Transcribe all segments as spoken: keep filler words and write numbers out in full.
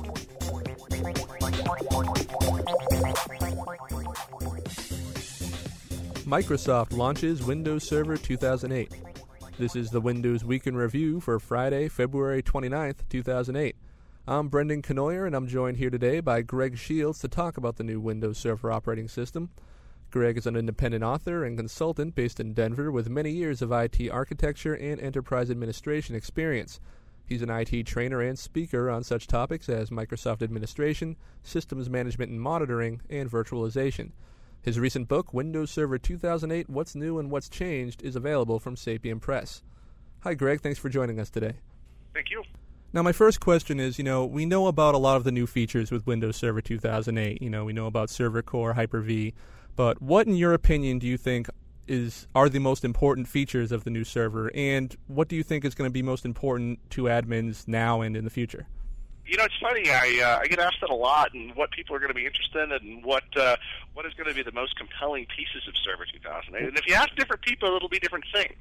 Microsoft launches Windows Server two thousand eight. This is the Windows Week in Review for Friday, February twenty-ninth, two thousand eight. I'm Brendan Knoyer, and I'm joined here today by Greg Shields to talk about the new Windows Server operating system. Greg is an independent author and consultant based in Denver with many years of I T architecture and enterprise administration experience. He's an I T trainer and speaker on such topics as Microsoft administration, systems management and monitoring, and virtualization. His recent book, Windows Server two thousand eight, What's New and What's Changed, is available from Sapien Press. Hi, Greg. Thanks for joining us today. Thank you. Now, my first question is, you know, we know about a lot of the new features with Windows Server two thousand eight. You know, we know about Server Core, Hyper-V. But what, in your opinion, do you think is are the most important features of the new server? And what do you think is going to be most important to admins now and in the future? You know, it's funny. I uh, I get asked that a lot, and what people are going to be interested in, and what uh, what is going to be the most compelling pieces of Server two thousand eight. And if you ask different people, it'll be different things.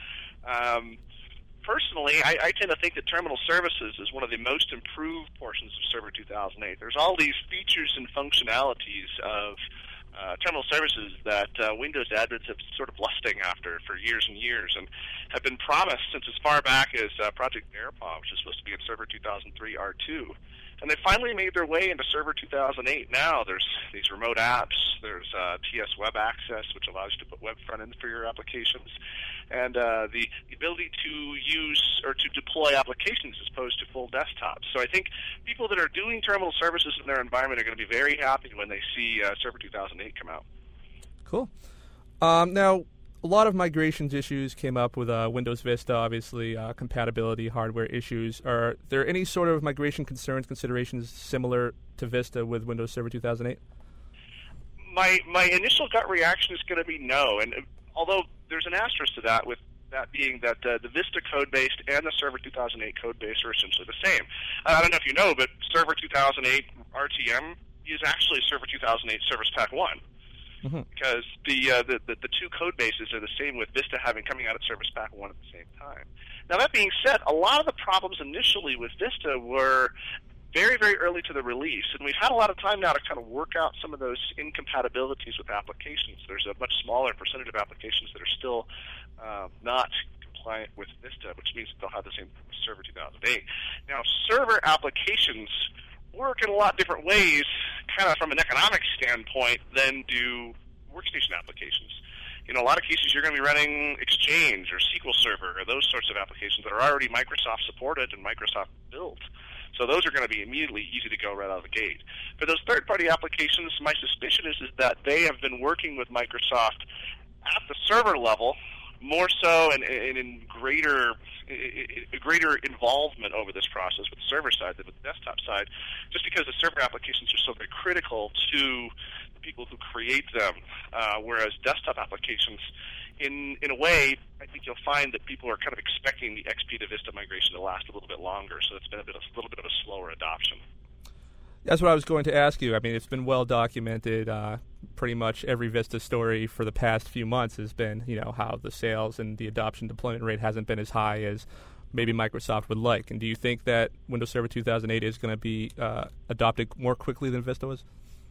Um, personally, I, I tend to think that terminal services is one of the most improved portions of Server two thousand eight. There's all these features and functionalities of Uh, terminal services that uh, Windows admins have sort of lusting after for years and years, and have been promised since as far back as uh, Project Bearpaw, which is supposed to be in Server two thousand three R two. And they finally made their way into Server two thousand eight. Now there's these remote apps, there's uh, T S Web Access, which allows you to put web front ends for your applications, and uh, the, the ability to use or to deploy applications as opposed to full desktops. So I think people that are doing terminal services in their environment are going to be very happy when they see uh, Server two thousand eight come out. Cool. Um, now, a lot of migrations issues came up with uh, Windows Vista, obviously, uh, compatibility, hardware issues. Are there any sort of migration concerns, considerations similar to Vista with Windows Server two thousand eight? My my initial gut reaction is going to be no, and uh, although there's an asterisk to that, with that being that uh, the Vista code-based and the Server two thousand eight code-based are essentially the same. Uh, I don't know if you know, but Server two thousand eight R T M is actually Server two thousand eight Service Pack one. Mm-hmm. Because the, uh, the, the the two code bases are the same, with Vista having coming out at Service Pack one at the same time. Now, that being said, a lot of the problems initially with Vista were very, very early to the release, and we've had a lot of time now to kind of work out some of those incompatibilities with applications. There's a much smaller percentage of applications that are still uh, not compliant with Vista, which means that they'll have the same Server two thousand eight. Now, server applications work in a lot different ways, kind of from an economic standpoint, than do workstation applications. In a lot of cases, you're going to be running Exchange or S Q L Server or those sorts of applications that are already Microsoft supported and Microsoft built. So those are going to be immediately easy to go right out of the gate. For those third-party applications, my suspicion is, is that they have been working with Microsoft at the server level, more so and, and in greater a greater involvement over this process with the server side than with the desktop side, just because the server applications are so very critical to the people who create them, uh, whereas desktop applications, in in a way, I think you'll find that people are kind of expecting the X P to Vista migration to last a little bit longer, so it's been a, bit of, a little bit of a slower adoption. That's what I was going to ask you. I mean, it's been well documented. Uh, pretty much every Vista story for the past few months has been, you know, how the sales and the adoption deployment rate hasn't been as high as maybe Microsoft would like. And do you think that Windows Server two thousand eight is going to be uh, adopted more quickly than Vista was?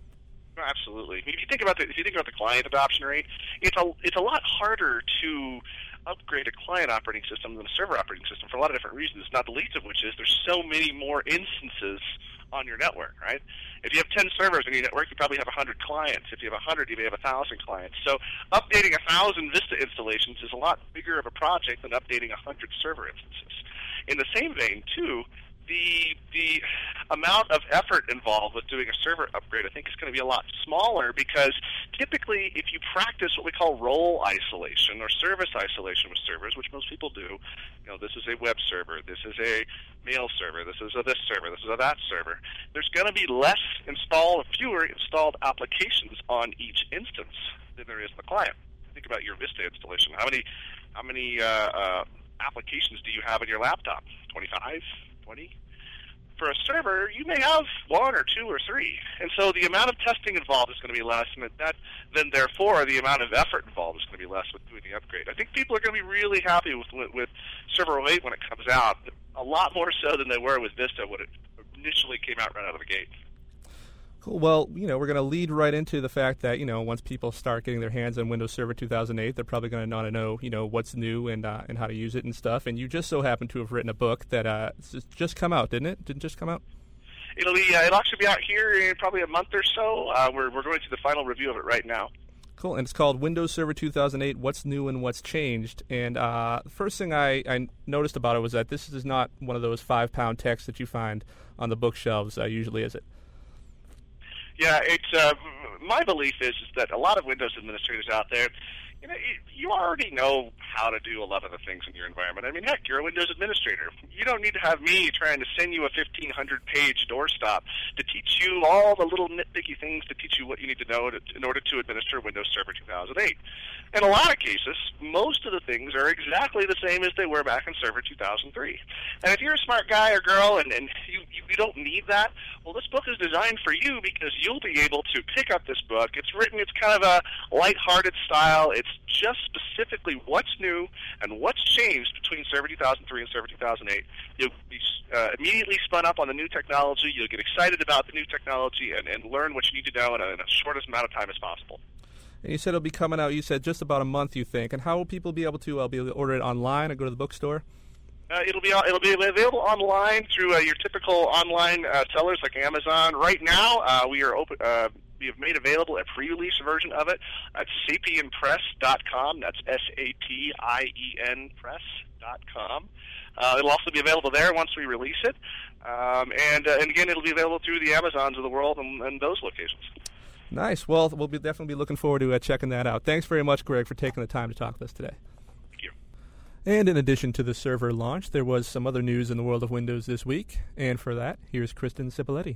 Absolutely. If you think about the if you think about the client adoption rate, it's a it's a lot harder to upgrade a client operating system than a server operating system for a lot of different reasons. Not the least of which is there's so many more instances on your network, right? If you have ten servers on your network, you probably have one hundred clients. If you have one hundred, you may have one thousand clients. So updating one thousand Vista installations is a lot bigger of a project than updating one hundred server instances. In the same vein, too, the the amount of effort involved with doing a server upgrade, I think, is going to be a lot smaller, because typically if you practice what we call role isolation or service isolation with servers, which most people do, you know, this is a web server, this is a mail server, this is a this server, this is a that server, there's going to be less installed, fewer installed applications on each instance than there is in the client. Think about your Vista installation. How many how many uh, uh, applications do you have on your laptop? twenty-five? twenty? For a server, you may have one or two or three. And so the amount of testing involved is going to be less, and that, then therefore the amount of effort involved is going to be less with doing the upgrade. I think people are going to be really happy with with, with Server oh eight when it comes out. a lot more so than they were with Vista when it initially came out right out of the gate. Cool. Well, you know, we're going to lead right into the fact that, you know, once people start getting their hands on Windows Server two thousand eight, they're probably going to want to know, you know, what's new and uh, and how to use it and stuff. And you just so happen to have written a book that uh, just come out, didn't it? Didn't just come out? It'll be uh, it'll actually be out here in probably a month or so. Uh, we're we're going through the final review of it right now. Cool, and it's called Windows Server two thousand eight, What's New and What's Changed. And uh, the first thing I, I noticed about it was that this is not one of those five-pound texts that you find on the bookshelves uh, usually, is it? Yeah, it's uh, my belief is, is that a lot of Windows administrators out there, you know, you already know how to do a lot of the things in your environment. I mean, heck, you're a Windows administrator. You don't need to have me trying to send you a fifteen hundred page doorstop to teach you all the little nitpicky things to teach you what you need to know to, in order to administer Windows Server two thousand eight. In a lot of cases, most of the things are exactly the same as they were back in Server two thousand three. And if you're a smart guy or girl and, and you, you don't need that, well, this book is designed for you because you'll be able to pick up this book. It's written, it's kind of a lighthearted style. It's just specifically what's new and what's changed between Server two thousand three and Server two thousand eight. You'll be uh, immediately spun up on the new technology. You'll get excited about the new technology and, and learn what you need to know in a, in a shortest amount of time as possible. And you said it'll be coming out, you said, just about a month, you think. And how will people be able to uh, be able to order it online or go to the bookstore? Uh, it'll be it'll be available online through uh, your typical online uh, sellers like Amazon. Right now, uh, we are open. Uh, we have made available a pre-release version of it at sapien press dot com. That's S A P I E N press dot com. Uh, it'll also be available there once we release it, um, and uh, and again, it'll be available through the Amazons of the world and, and those locations. Nice. Well, we'll be definitely be looking forward to uh, checking that out. Thanks very much, Greg, for taking the time to talk with us today. Thank you. And in addition to the server launch, there was some other news in the world of Windows this week. And for that, here's Kristen Cipoletti.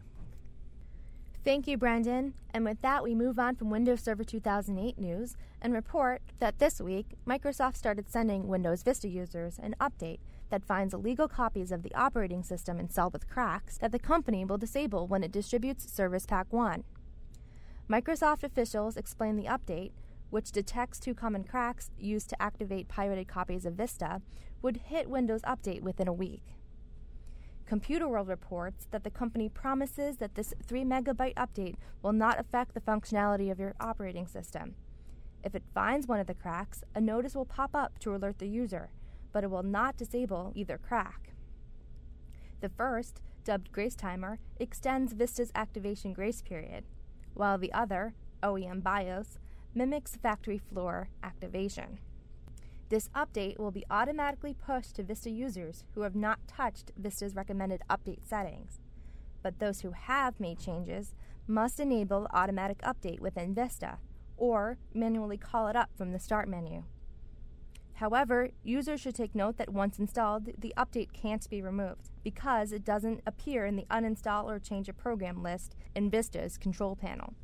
Thank you, Brendan. And with that, we move on from Windows Server two thousand eight news and report that this week, Microsoft started sending Windows Vista users an update that finds illegal copies of the operating system installed with cracks that the company will disable when it distributes Service Pack one. Microsoft officials explain the update, which detects two common cracks used to activate pirated copies of Vista, would hit Windows Update within a week. Computer World reports that the company promises that this three megabyte update will not affect the functionality of your operating system. If it finds one of the cracks, a notice will pop up to alert the user, but it will not disable either crack. The first, dubbed Grace Timer, extends Vista's activation grace period, while the other, O E M BIOS, mimics factory floor activation. This update will be automatically pushed to Vista users who have not touched Vista's recommended update settings, but those who have made changes must enable automatic update within Vista, or manually call it up from the Start menu. However, users should take note that once installed, the update can't be removed, because it doesn't appear in the Uninstall or Change a Program list in Vista's control panel.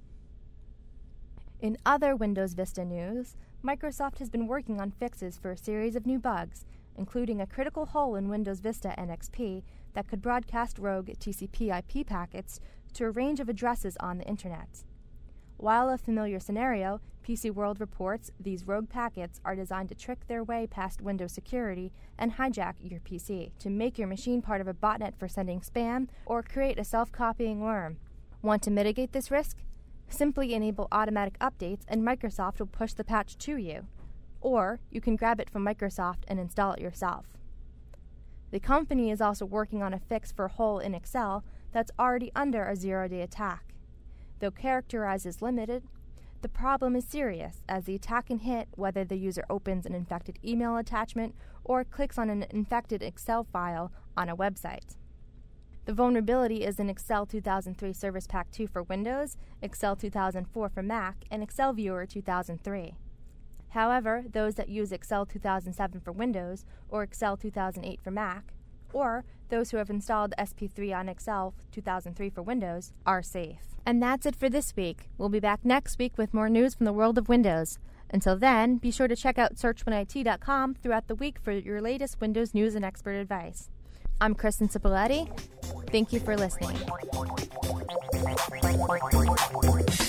In other Windows Vista news, Microsoft has been working on fixes for a series of new bugs, including a critical hole in Windows Vista N X P that could broadcast rogue T C P I P packets to a range of addresses on the Internet. While a familiar scenario, P C World reports these rogue packets are designed to trick their way past Windows security and hijack your P C to make your machine part of a botnet for sending spam or create a self-copying worm. Want to mitigate this risk? Simply enable automatic updates and Microsoft will push the patch to you. Or you can grab it from Microsoft and install it yourself. The company is also working on a fix for a hole in Excel that's already under a zero-day attack. Though characterized as limited, the problem is serious, as the attack can hit whether the user opens an infected email attachment or clicks on an infected Excel file on a website. The vulnerability is in Excel two thousand three Service Pack two for Windows, Excel two thousand four for Mac, and Excel Viewer two thousand three. However, those that use Excel two thousand seven for Windows or Excel two thousand eight for Mac, or those who have installed S P three on Excel two thousand three for Windows, are safe. And that's it for this week. We'll be back next week with more news from the world of Windows. Until then, be sure to check out search one I T dot com throughout the week for your latest Windows news and expert advice. I'm Kristen Cipoletti. Thank you for listening.